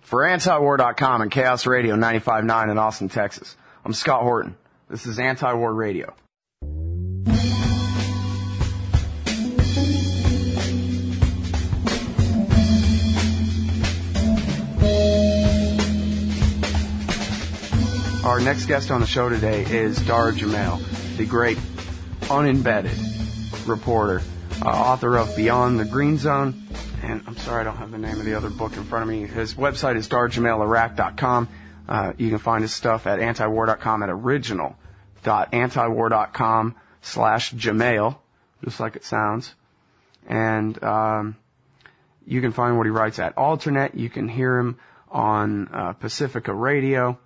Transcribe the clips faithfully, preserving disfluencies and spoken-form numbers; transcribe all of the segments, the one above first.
For anti-war dot com and Chaos Radio ninety-five point nine in Austin, Texas, I'm Scott Horton. This is Anti-War Radio. Our next guest on the show today is Dara Jamail, the great unembedded reporter, uh, author of Beyond the Green Zone, and I'm sorry I don't have the name of the other book in front of me. His website is dara jamail iraq dot com. Uh, you can find his stuff at anti war dot com at original dot anti war dot com slash Jamail, just like it sounds. And um, you can find what he writes at Alternet. You can hear him on uh, Pacifica Radio.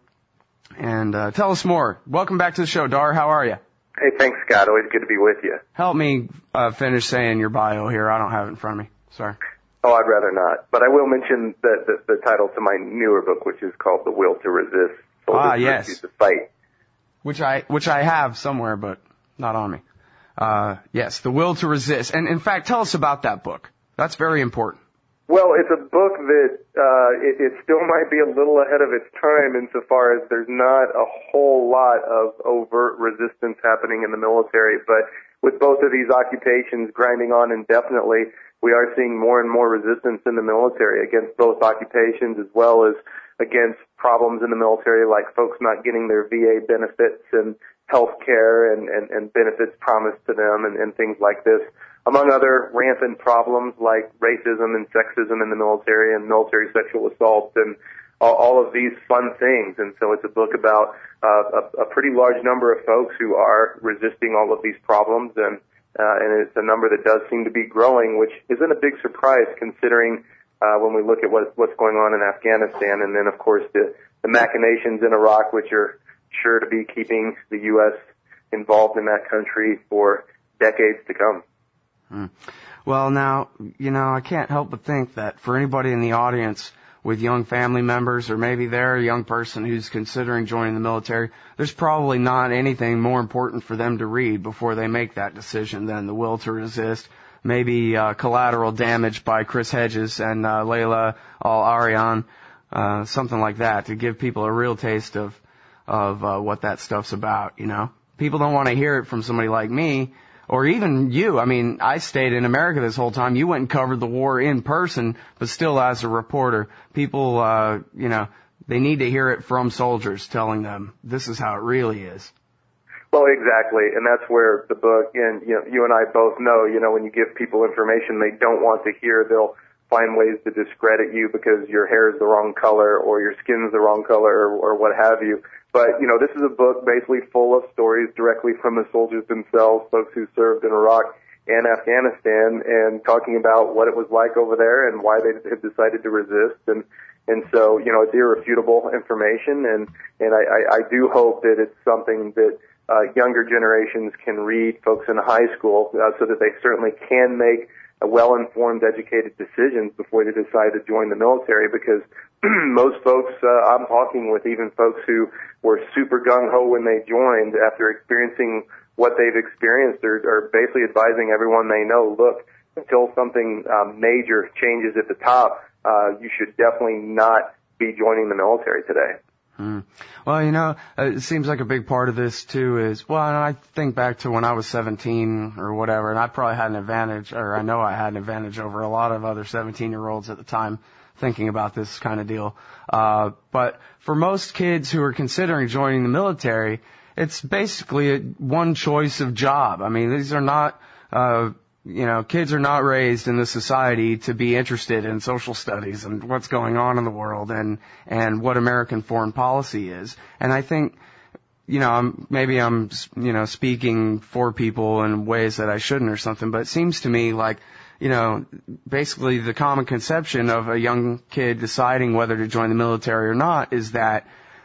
And uh, tell us more. Welcome back to the show, Dar. How are you? Hey, thanks, Scott. Always good to be with you. Help me uh, finish saying your bio here. I don't have it in front of me. Sorry. Oh, I'd rather not. But I will mention the, the, the title to my newer book, which is called The Will to Resist. Ah, yes. To Fight. Which I which I have somewhere, but not on me. Uh, yes, The Will to Resist. And, in fact, tell us about that book. That's very important. Well, it's a book that uh, it, it still might be a little ahead of its time insofar as there's not a whole lot of overt resistance happening in the military. But with both of these occupations grinding on indefinitely, we are seeing more and more resistance in the military against both occupations as well as against problems in the military like folks not getting their V A benefits and health care and, and, and benefits promised to them and, and things like this, among other rampant problems like racism and sexism in the military and military sexual assault and all, all of these fun things. And so it's a book about uh, a, a pretty large number of folks who are resisting all of these problems, and uh, and it's a number that does seem to be growing, which isn't a big surprise considering uh, when we look at what, what's going on in Afghanistan, and then, of course, the, the machinations in Iraq, which are sure to be keeping the U S involved in that country for decades to come. Hmm. Well, now, you know, I can't help but think that for anybody in the audience with young family members, or maybe they're a young person who's considering joining the military, there's probably not anything more important for them to read before they make that decision than The Will to Resist. Maybe uh, Collateral Damage by Chris Hedges and uh, Layla Al-Arian, uh, something like that, to give people a real taste of of uh, what that stuff's about, you know. People don't want to hear it from somebody like me, or even you. I mean, I stayed in America this whole time. You went and covered the war in person, but still as a reporter. People, uh, you know, they need to hear it from soldiers telling them this is how it really is. Well, exactly, and that's where the book, and you know, you and I both know, you know, when you give people information they don't want to hear, they'll find ways to discredit you because your hair is the wrong color or your skin's the wrong color or, or what have you. But, you know, this is a book basically full of stories directly from the soldiers themselves, folks who served in Iraq and Afghanistan, and talking about what it was like over there and why they had decided to resist. And, and so, you know, it's irrefutable information, and, and I, I, I do hope that it's something that uh, younger generations can read, folks in high school, uh, so that they certainly can make a well-informed, educated decisions before they decide to join the military, because most folks uh, I'm talking with, even folks who were super gung-ho when they joined, after experiencing what they've experienced, are, are basically advising everyone they know, look, until something um, major changes at the top, uh, you should definitely not be joining the military today. Hmm. Well, you know, it seems like a big part of this, too, is, well, and I think back to when I was seventeen or whatever, and I probably had an advantage, or I know I had an advantage over a lot of other seventeen-year-olds at the time thinking about this kind of deal. Uh, but for most kids who are considering joining the military, it's basically a one choice of job. I mean, these are not, uh, you know, kids are not raised in this society to be interested in social studies and what's going on in the world and, and what American foreign policy is. And I think, you know, I'm, maybe I'm, you know, speaking for people in ways that I shouldn't or something, but it seems to me like, you know, basically the common conception of a young kid deciding whether to join the military or not is that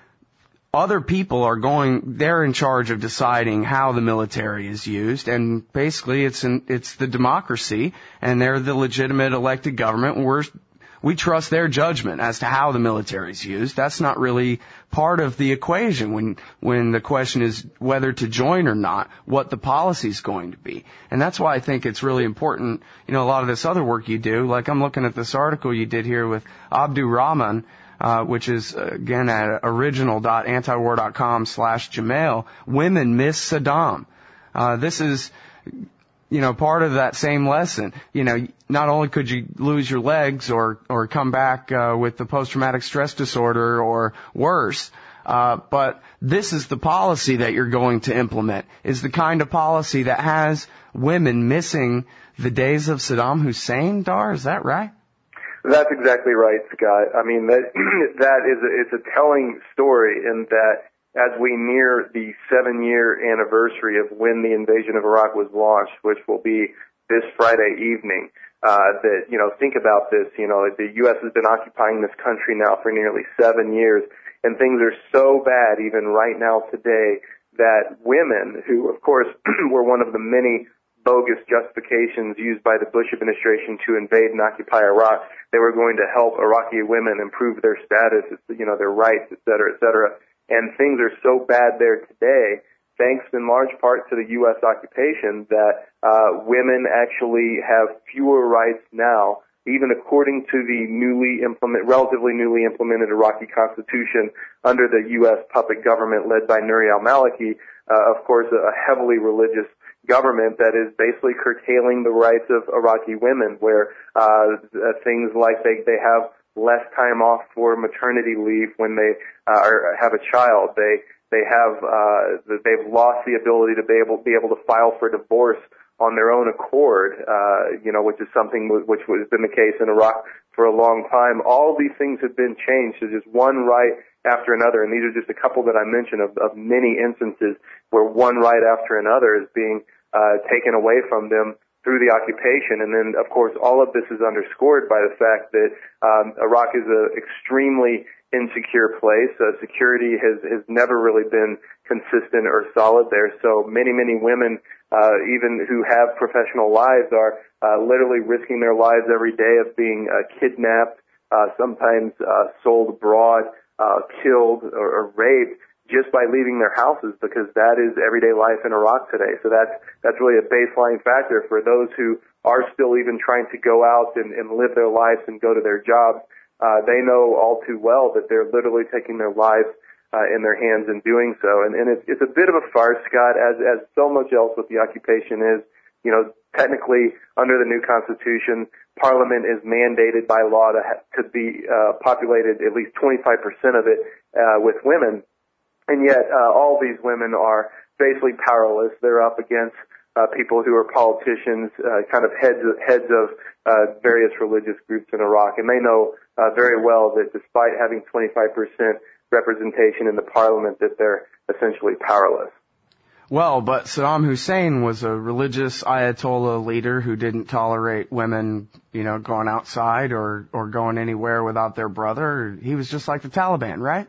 other people are going, they're in charge of deciding how the military is used, and basically it's an, it's the democracy, and they're the legitimate elected government. We're, we trust their judgment as to how the military is used. That's not really part of the equation when, when the question is whether to join or not, what the policy is going to be. And that's why I think it's really important, you know, a lot of this other work you do, like I'm looking at this article you did here with Abdur Rahman, uh, which is, uh, again, at original.antiwar.com slash Jamail, women miss Saddam. Uh, this is, you know, part of that same lesson. You know, not only could you lose your legs or, or come back, uh, with the post-traumatic stress disorder or worse, uh, but this is the policy that you're going to implement, is the kind of policy that has women missing the days of Saddam Hussein, Dar, is that right? That's exactly right, Scott. I mean, that that is a, it's a telling story in that as we near the seven-year anniversary of when the invasion of Iraq was launched, which will be this Friday evening, uh, that, you know, think about this, you know, the U S has been occupying this country now for nearly seven years, and things are so bad even right now today that women, who, of course, were one of the many bogus justifications used by the Bush administration to invade and occupy Iraq. They were going to help Iraqi women improve their status, you know, their rights, et cetera, et cetera. And things are so bad there today, thanks in large part to the U S occupation, that uh, women actually have fewer rights now, even according to the newly implement, relatively newly implemented Iraqi constitution under the U S puppet government led by Nouri al-Maliki, uh, of course, a heavily religious government that is basically curtailing the rights of Iraqi women, where uh, things like they they have less time off for maternity leave when they uh, are, have a child. They they have uh, they've lost the ability to be able be able to file for divorce on their own accord. Uh, you know, which is something which has been the case in Iraq for a long time. All these things have been changed to just one right after another, and these are just a couple that I mentioned of, of many instances where one right after another is being Uh, taken away from them through the occupation. And then, of course, all of this is underscored by the fact that um, Iraq is an extremely insecure place. Uh, security has, has never really been consistent or solid there. So many, many women, uh, even who have professional lives, are uh, literally risking their lives every day of being uh, kidnapped, uh, sometimes uh, sold abroad, uh, killed, or, or raped, just by leaving their houses, because that is everyday life in Iraq today. So that's that's really a baseline factor for those who are still even trying to go out and, and live their lives and go to their jobs. Uh, they know all too well that they're literally taking their lives uh, in their hands in doing so. And, and it's, it's a bit of a farce, Scott, as as so much else with the occupation is. You know, technically, under the new Constitution, Parliament is mandated by law to ha- to be uh, populated, at least twenty-five percent of it, uh, with women. And yet, uh, all these women are basically powerless. They're up against uh, people who are politicians, uh, kind of heads heads of uh, various religious groups in Iraq, and they know uh, very well that despite having twenty-five percent representation in the parliament, that they're essentially powerless. Well, but Saddam Hussein was a religious Ayatollah leader who didn't tolerate women, you know, going outside or or going anywhere without their brother. He was just like the Taliban, right?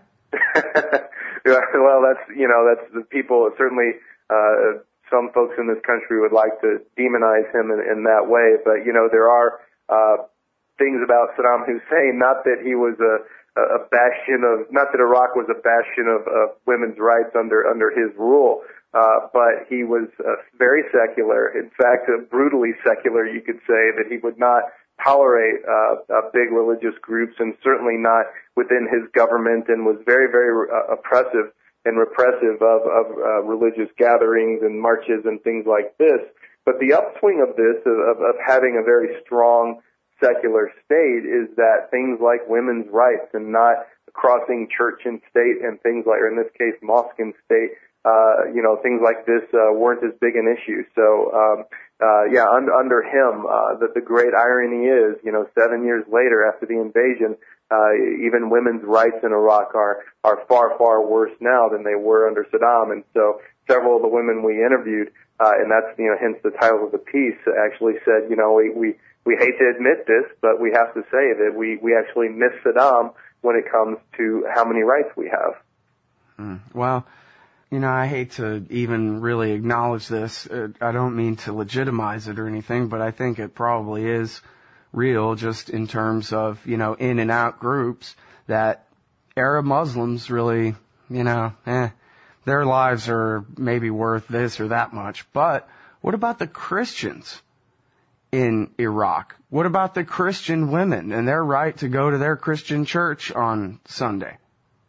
Well, that's, you know, that's the people, certainly, uh, some folks in this country would like to demonize him in, in that way. But, you know, there are, uh, things about Saddam Hussein, not that he was a, a bastion of, not that Iraq was a bastion of, of women's rights under, under his rule, uh, but he was uh, very secular. In fact, uh, brutally secular, you could say, that he would not tolerate uh, uh, big religious groups, and certainly not within his government, and was very, very uh, oppressive and repressive of, of uh, religious gatherings and marches and things like this. But the upswing of this, of, of having a very strong secular state, is that things like women's rights and not crossing church and state and things like, or in this case, mosque and state, uh, you know, things like this uh, weren't as big an issue. So, um, uh, yeah, un- under him, uh, the, the great irony is, you know, seven years later after the invasion, uh, even women's rights in Iraq are, are far, far worse now than they were under Saddam. And so several of the women we interviewed, uh, and that's, you know, hence the title of the piece, actually said, you know, we, we, we hate to admit this, but we have to say that we, we actually miss Saddam when it comes to how many rights we have. Mm. Well, you know, I hate to even really acknowledge this. I don't mean to legitimize it or anything, but I think it probably is real, just in terms of, you know, in and out groups, that Arab Muslims really, you know, eh, their lives are maybe worth this or that much. But what about the Christians? in Iraq? What about the Christian women and their right to go to their Christian church on Sunday?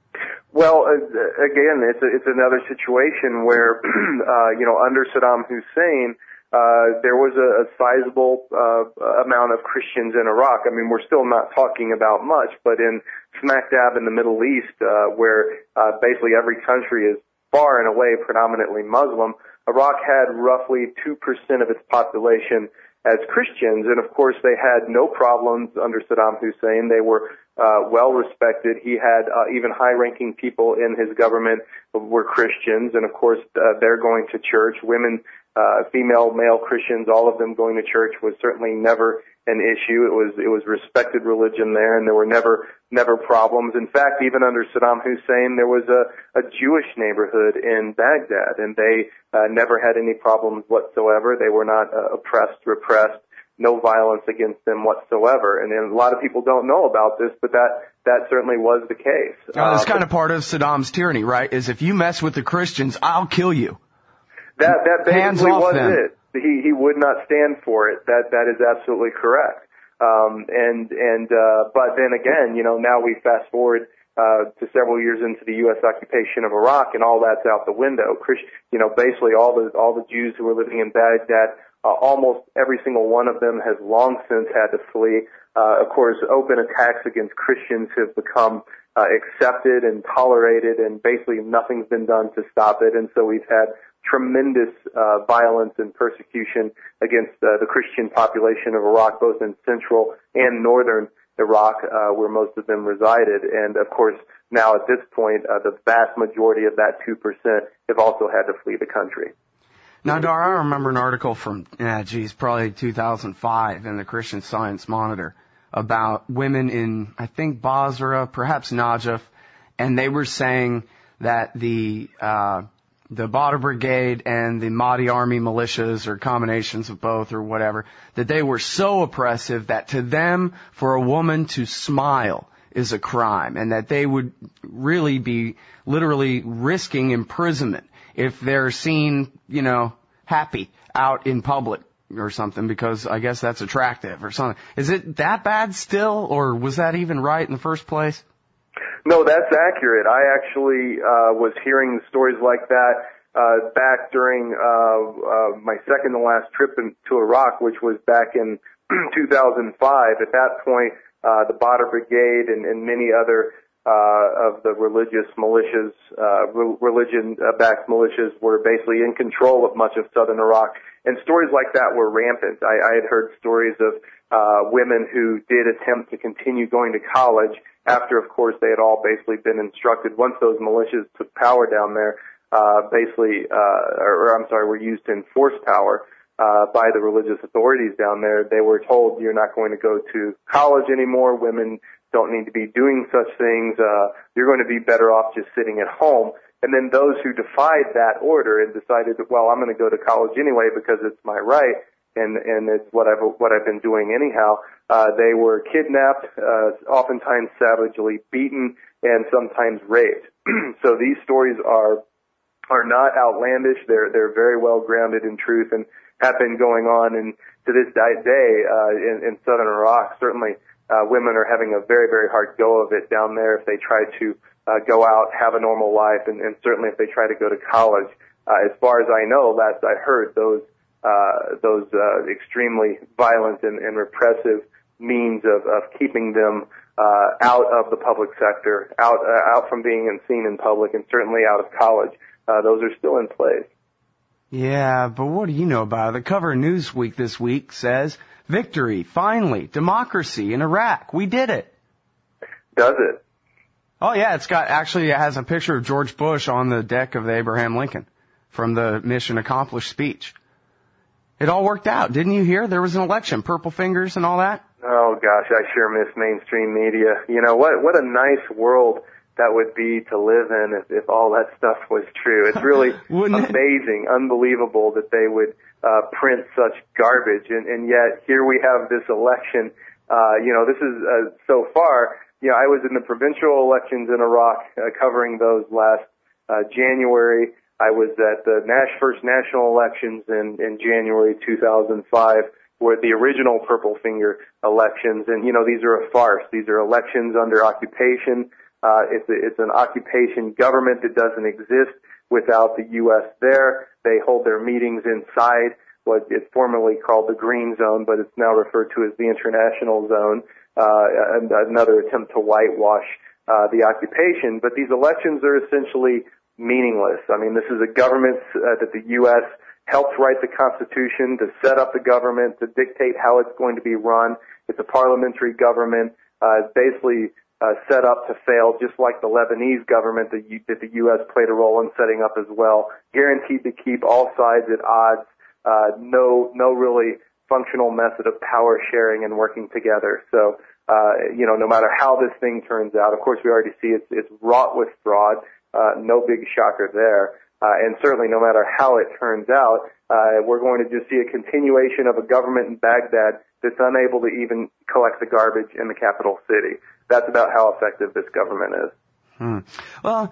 Well, uh, again, it's a, it's another situation where, uh, you know, under Saddam Hussein, uh, there was a, a sizable uh, amount of Christians in Iraq. I mean, we're still not talking about much, but in smack dab in the Middle East, uh, where uh, basically every country is far and away predominantly Muslim, Iraq had roughly two percent of its population as Christians, and of course they had no problems under Saddam Hussein. They were uh, well respected. He had uh, even high-ranking people in his government were Christians, and of course uh, they're going to church. Women, uh, female, male Christians, all of them going to church was certainly never an issue. It was it was respected religion there, and there were never never problems. In fact, even under Saddam Hussein, there was a, a Jewish neighborhood in Baghdad, and they uh, never had any problems whatsoever. They were not uh, oppressed, repressed, no violence against them whatsoever. And, and a lot of people don't know about this, but that that certainly was the case. Uh, that's uh, kind of part of Saddam's tyranny, right? Is if you mess with the Christians, I'll kill you. That that Hands basically off was them. it. He he would not stand for it. That that is absolutely correct. Um, and and uh, but then again, you know, now we fast forward uh, to several years into the U S occupation of Iraq, and all that's out the window. Christ, you know, basically all the all the Jews who were living in Baghdad, uh, almost every single one of them has long since had to flee. Uh, of course, open attacks against Christians have become uh, accepted and tolerated, and basically nothing's been done to stop it. And so we've had tremendous uh, violence and persecution against uh, the Christian population of Iraq, both in central and northern Iraq, uh, where most of them resided. And, of course, now at this point, uh, the vast majority of that two percent have also had to flee the country. Now, Dar, I remember an article from, yeah, geez, probably two thousand five in the Christian Science Monitor about women in, I think, Basra, perhaps Najaf, and they were saying that the uh the Badr Brigade and the Mahdi Army militias, or combinations of both or whatever, that they were so oppressive that to them, for a woman to smile is a crime, and that they would really be literally risking imprisonment if they're seen, you know, happy out in public or something, because I guess that's attractive or something. Is it that bad still, or was that even right in the first place? No, that's accurate. I actually uh, was hearing stories like that uh, back during uh, uh, my second to last trip in, to Iraq, which was back in two thousand five. At that point, uh, the Badr Brigade and, and many other uh, of the religious militias, uh, re- religion-backed militias, were basically in control of much of southern Iraq. And stories like that were rampant. I, I had heard stories of uh, women who did attempt to continue going to college after, of course, they had all basically been instructed. Once those militias took power down there, uh, basically, uh, or, or I'm sorry, were used to enforce power uh, by the religious authorities down there, they were told, you're not going to go to college anymore. Women don't need to be doing such things. Uh, you're going to be better off just sitting at home. And then those who defied that order and decided that, well, I'm going to go to college anyway because it's my right, and and it's what I've what I've been doing anyhow. Uh, they were kidnapped, uh, oftentimes savagely beaten, and sometimes raped. So these stories are are not outlandish. They're they're very well grounded in truth and have been going on. And to this day, uh, in, in southern Iraq, certainly uh, women are having a very very hard go of it down there if they try to uh, go out, have a normal life, and, and certainly if they try to go to college. Uh, as far as I know, last I heard, those uh, those uh, extremely violent and, and repressive means of, of keeping them uh, out of the public sector, out uh, out from being seen in public, and certainly out of college. Uh, those are still in place. Yeah, but what do you know about it? The cover of Newsweek this week says, victory, finally, democracy in Iraq. We did it. Does it? Oh, yeah, it's got, actually, it has a picture of George Bush on the deck of the Abraham Lincoln from the Mission Accomplished speech. It all worked out. Didn't you hear? There was an election, purple fingers and all that. Oh, gosh, I sure miss mainstream media. You know, what what a nice world that would be to live in if, if all that stuff was true. It's really amazing, it? unbelievable that they would uh, print such garbage. And, and yet here we have this election. Uh, you know, this is uh, so far, you know, I was in the provincial elections in Iraq uh, covering those last uh, January. I was at the Nash, first national elections in, in January two thousand five, were the original Purple Finger elections. And, you know, these are a farce. These are elections under occupation. Uh, it's, a, it's an occupation government that doesn't exist without the U S there. They hold their meetings inside what is formerly called the Green Zone, but it's now referred to as the International Zone, uh, and another attempt to whitewash uh, the occupation. But these elections are essentially meaningless. I mean, this is a government uh, that the U S helped write the Constitution, to set up the government, to dictate how it's going to be run. It's a parliamentary government. Uh, it's basically uh, set up to fail, just like the Lebanese government that, you, that the U S played a role in setting up as well, guaranteed to keep all sides at odds, uh, no, no really functional method of power sharing and working together. So, uh, you know, no matter how this thing turns out, of course we already see it's, it's wrought with fraud, uh, no big shocker there. Uh, and certainly no matter how it turns out, uh, we're going to just see a continuation of a government in Baghdad that's unable to even collect the garbage in the capital city. That's about how effective this government is. Hmm. Well,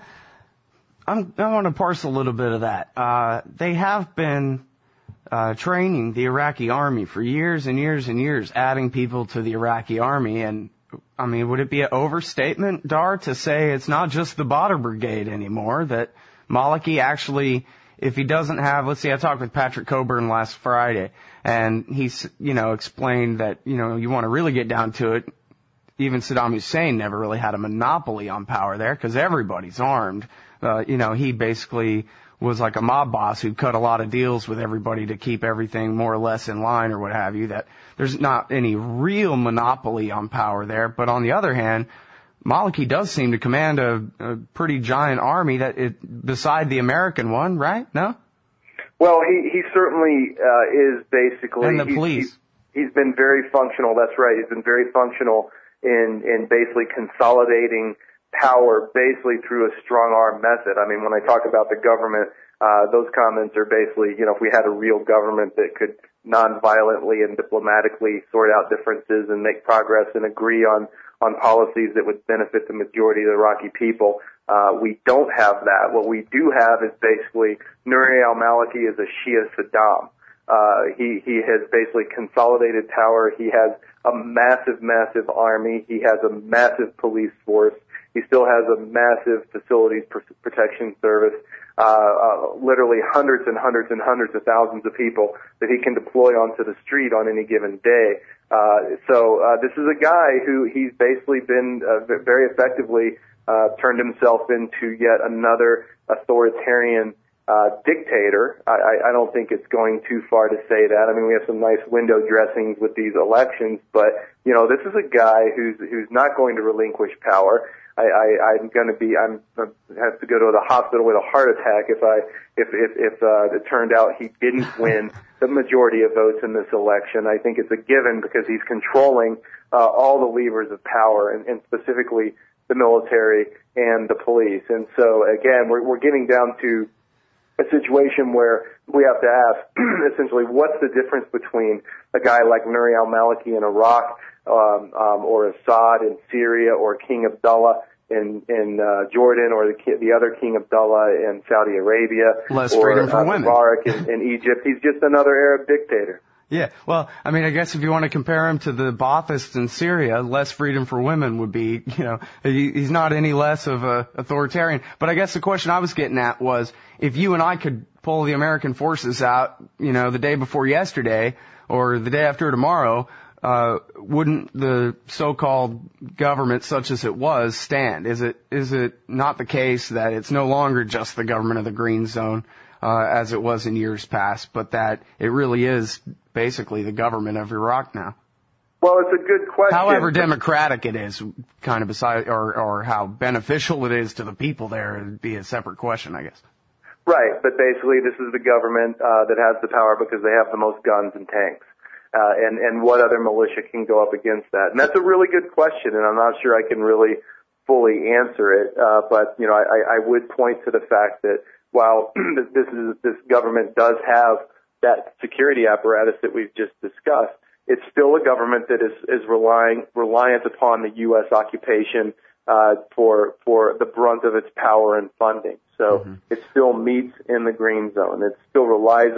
I'm, I want to parse a little bit of that. Uh, they have been uh, training the Iraqi army for years and years and years, adding people to the Iraqi army. And, I mean, would it be an overstatement, Dar, to say it's not just the Badr Brigade anymore, that Maliki actually, if he doesn't have, let's see, I talked with Patrick Coburn last Friday, and he's, you know, explained that, you know, you want to really get down to it, even Saddam Hussein never really had a monopoly on power there because everybody's armed. Uh, you know, he basically was like a mob boss who cut a lot of deals with everybody to keep everything more or less in line or what have you, that there's not any real monopoly on power there. But on the other hand, Maliki does seem to command a, a pretty giant army that it, beside the American one, right? No? Well, he, he certainly uh, is basically. And the he's, police. He's, he's been very functional. That's right. He's been very functional in, in basically consolidating power basically through a strong arm method. I mean, when I talk about the government, uh, those comments are basically, you know, if we had a real government that could non-violently and diplomatically sort out differences and make progress and agree on on policies that would benefit the majority of the Iraqi people. Uh, we don't have that. What we do have is basically Nouri al-Maliki is a Shia Saddam. Uh, he, he has basically consolidated power. He has a massive, massive army. He has a massive police force. He still has a massive facilities protection service. Uh, uh, literally hundreds and hundreds and hundreds of thousands of people that he can deploy onto the street on any given day. Uh, so, uh, this is a guy who he's basically been, uh, very effectively, uh, turned himself into yet another authoritarian, uh, dictator. I, I don't think it's going too far to say that. I mean, we have some nice window dressings with these elections, but, you know, this is a guy who's, who's not going to relinquish power. I, I, I'm going to be, I'm, I have to go to the hospital with a heart attack if I, if, if, if, uh, it turned out he didn't win the majority of votes in this election. I think it's a given because he's controlling, uh, all the levers of power and, and specifically the military and the police. And so again, we're, we're getting down to a situation where we have to ask, essentially, what's the difference between a guy like Nouri al-Maliki in Iraq, um, um, or Assad in Syria, or King Abdullah in in uh, Jordan, or the the other King Abdullah in Saudi Arabia, less or freedom for uh, women. Mubarak in, in Egypt? He's just another Arab dictator. Yeah, well, I mean, I guess if you want to compare him to the Baathists in Syria, less freedom for women would be, you know, he, he's not any less of a authoritarian. But I guess the question I was getting at was, if you and I could pull the American forces out, you know, the day before yesterday or the day after tomorrow, uh, wouldn't the so-called government, such as it was, stand? Is it is it not the case that it's no longer just the government of the Green Zone, uh, as it was in years past, but that it really is basically the government of Iraq now? Well, it's a good question. However democratic it is, kind of beside, or, or how beneficial it is to the people there, would be a separate question, I guess. Right, but basically this is the government uh, that has the power because they have the most guns and tanks. Uh, and, and what other militia can go up against that? And that's a really good question, and I'm not sure I can really fully answer it. Uh, but, you know, I, I would point to the fact that while this is, this government does have that security apparatus that we've just discussed, it's still a government that is, is relying, reliant upon the U S occupation, uh, for, for the brunt of its power and funding. So mm-hmm. it still meets in the Green Zone. It still relies on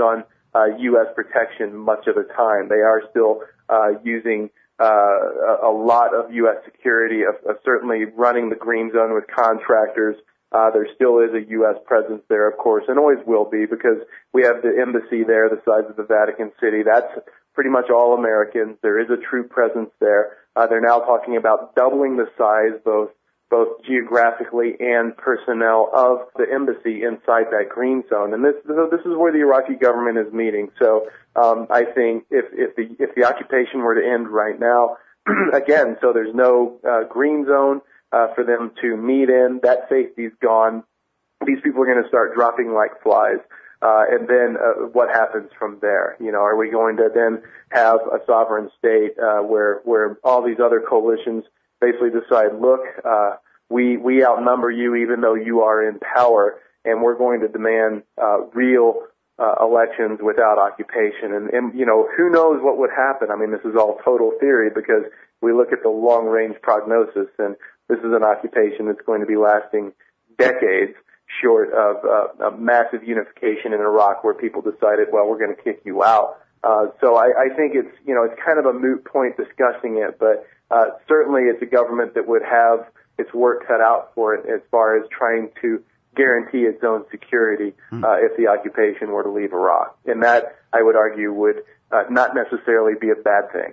uh, U S protection much of the time. They are still uh, using uh, a, a lot of U S security, of, of certainly running the green zone with contractors. Uh, there still is a U S presence there, of course, and always will be, because we have the embassy there the size of the Vatican City. That's pretty much all Americans. There is a true presence there. Uh, they're now talking about doubling the size, both both geographically and personnel, of the embassy inside that green zone. And this this is where the Iraqi government is meeting. So um, I think if if the if the occupation were to end right now, again, so there's no uh, green zone uh, for them to meet in. That safety's gone. These people are going to start dropping like flies. Uh, and then uh, what happens from there? You know, are we going to then have a sovereign state uh, where where all these other coalitions basically decide, look, uh, we we outnumber you even though you are in power, and we're going to demand uh, real uh, elections without occupation? And, and, you know, who knows what would happen? I mean, this is all total theory, because we look at the long-range prognosis, and this is an occupation that's going to be lasting decades, short of uh, a massive unification in Iraq where people decided, well, we're going to kick you out. Uh, so I, I think it's, you know, it's kind of a moot point discussing it, but uh, certainly it's a government that would have its work cut out for it as far as trying to guarantee its own security uh, if the occupation were to leave Iraq. And that, I would argue, would uh, not necessarily be a bad thing.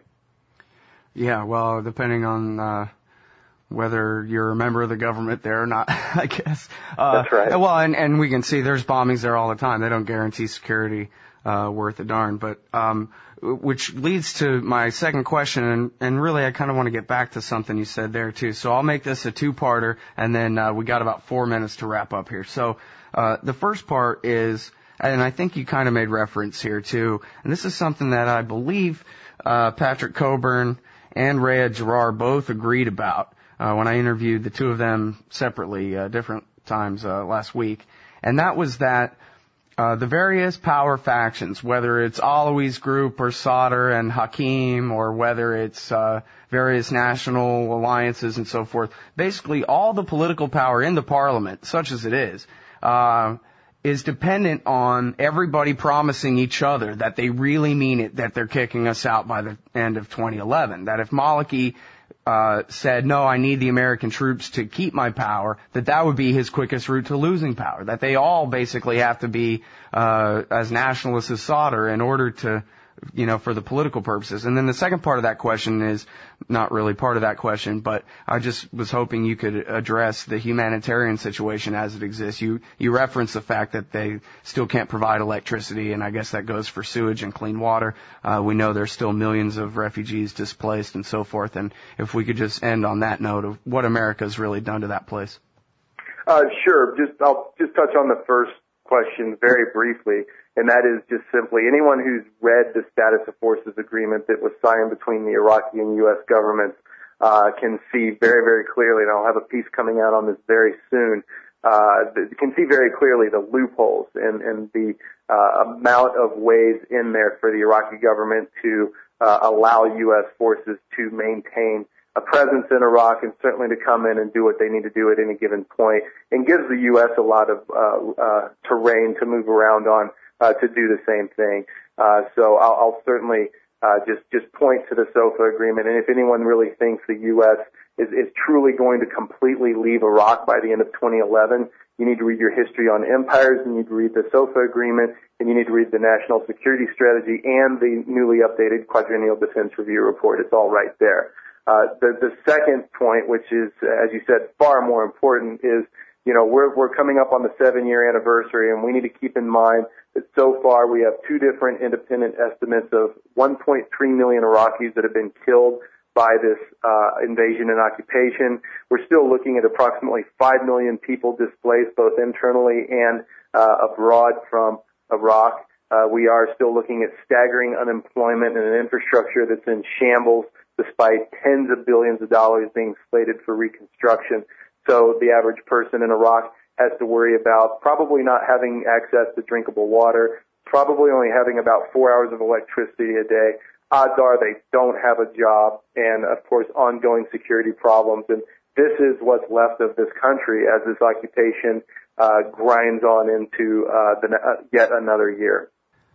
Yeah, well, depending on uh whether you're a member of the government there or not, I guess. Uh, That's right. Well, and, and we can see there's bombings there all the time. They don't guarantee security uh, worth a darn. But um, which leads to my second question, and, and really I kind of want to get back to something you said there, too. So I'll make this a two-parter, and then uh, we got about four minutes to wrap up here. So uh, the first part is, and I think you kind of made reference here, too, and this is something that I believe uh, Patrick Coburn and Riyad Jarrar both agreed about. Uh, when I interviewed the two of them separately, uh, different times, uh, last week. And that was that, uh, the various power factions, whether it's Alawi's group or Sadr and Hakim, or whether it's, uh, various national alliances and so forth, basically all the political power in the parliament, such as it is, uh, is dependent on everybody promising each other that they really mean it, that they're kicking us out by the end of twenty eleven. That if Maliki Uh, said, no, I need the American troops to keep my power, that that would be his quickest route to losing power. That they all basically have to be uh, as nationalist as Sadr in order to, you know, for the political purposes. And then the second part of that question is not really part of that question, but I just was hoping you could address the humanitarian situation as it exists. You you referenced the fact that they still can't provide electricity, and I guess that goes for sewage and clean water. Uh, we know there's still millions of refugees displaced and so forth. And if we could just end on that note of what America's really done to that place. Uh, sure. Just I'll just touch on the first question very briefly, and that is just simply anyone who's read the Status of Forces agreement that was signed between the Iraqi and U S governments uh, can see very, very clearly, and I'll have a piece coming out on this very soon, uh, can see very clearly the loopholes and, and the uh, amount of ways in there for the Iraqi government to uh, allow U S forces to maintain a presence in Iraq, and certainly to come in and do what they need to do at any given point, and gives the U S a lot of uh, uh, terrain to move around on uh, to do the same thing. Uh, so I'll, I'll certainly uh, just just point to the SOFA agreement, and if anyone really thinks the U S is, is truly going to completely leave Iraq by the end of twenty eleven, you need to read your history on empires, and you need to read the SOFA agreement, and you need to read the National Security Strategy and the newly updated Quadrennial Defense Review Report. It's all right there. Uh, the, the second point, which is, as you said, far more important, is, you know, we're, we're coming up on the seven-year anniversary, and we need to keep in mind that so far we have two different independent estimates of one point three million Iraqis that have been killed by this uh, invasion and occupation. We're still looking at approximately five million people displaced both internally and uh, abroad from Iraq. Uh, we are still looking at staggering unemployment and an infrastructure that's in shambles, despite tens of billions of dollars being slated for reconstruction. So the average person in Iraq has to worry about probably not having access to drinkable water, probably only having about four hours of electricity a day. Odds are they don't have a job, and, of course, ongoing security problems. And this is what's left of this country as this occupation uh, grinds on into uh, the, uh, yet another year.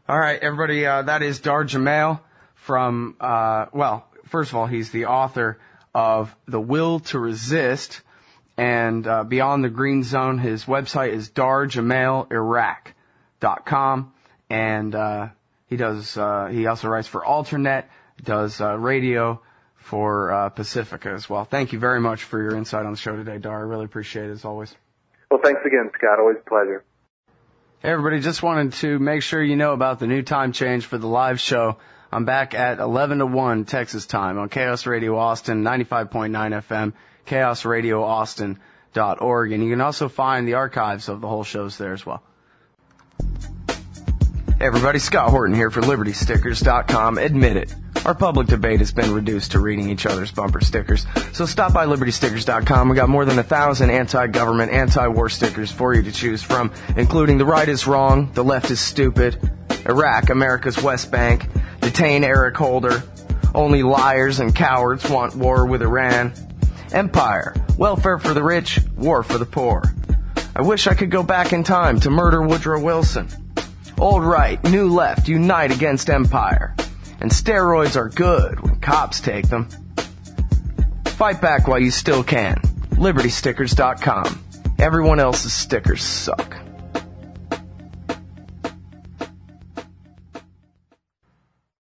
All right, everybody, uh, that is Dar Jamail from, uh, well, first of all, he's the author of The Will to Resist and uh, Beyond the Green Zone. His website is dar jamail iraq dot com, and uh, he does, uh, he also writes for Alternet, does uh, radio for uh, Pacifica as well. Thank you very much for your insight on the show today, Dar. I really appreciate it, as always. Well, thanks again, Scott. Always a pleasure. Hey, everybody, just wanted to make sure you know about the new time change for the live show. I'm back at eleven to one Texas time on Chaos Radio Austin, ninety-five point nine F M, chaos radio austin dot org, and you can also find the archives of the whole shows there as well. Hey, everybody, Scott Horton here for Liberty Stickers dot com. Admit it, our public debate has been reduced to reading each other's bumper stickers. So stop by Liberty Stickers dot com. We got more than a thousand anti-government, anti-war stickers for you to choose from, including The Right is Wrong, The Left is Stupid, Iraq, America's West Bank, Detain Eric Holder, Only Liars and Cowards Want War with Iran, Empire, Welfare for the Rich, War for the Poor. I wish I could go back in time to murder Woodrow Wilson. Old Right, New Left, unite against empire. And steroids are good when cops take them. Fight back while you still can. Liberty Stickers dot com. Everyone else's stickers suck.